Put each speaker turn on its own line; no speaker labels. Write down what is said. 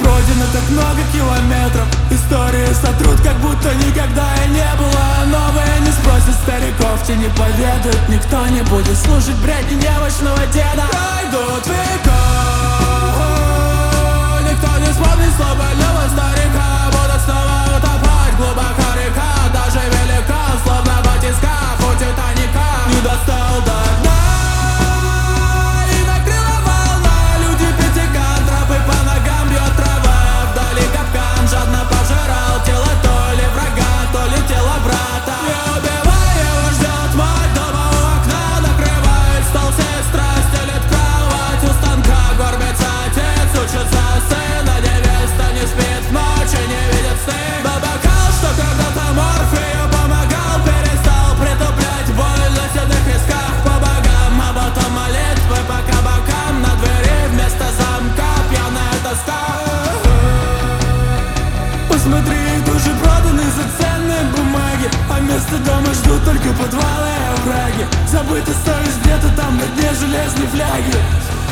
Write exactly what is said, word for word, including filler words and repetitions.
пройдено так много километров. Истории сотрут, как будто никогда и не было. Новые не спросят стариков, те не поведают. Никто не будет слушать бредни немощного деда. Пройдут века, никто не вспомнит слов больного старика. Будут снова утопать глубоко река. Даже велика, словно в тисках у Титаника. Не достал до дна и накрыла волна. Люди пятикантропы, по ногам бьет трава. Вдали капкан жадно пожирал тело то ли врага, то ли тело брата. Не убивай, его ждет мать дома у окна. Накрывает стол, сестра стелет кровать. У станка горбится отец, учится сына. Невеста не спит в ночи, не видит сны. Но бокал, что когда-то морфию помогал, перестал притуплять боль на седых висках. По богам, а потом молитвы по кабакам. На двери вместо замка пьяная тоска. Посмотри, души проданы за ценные бумаги, а вместо дома ждут только подвалы и овраги. Забыта совесть где-то там на дне железной фляги.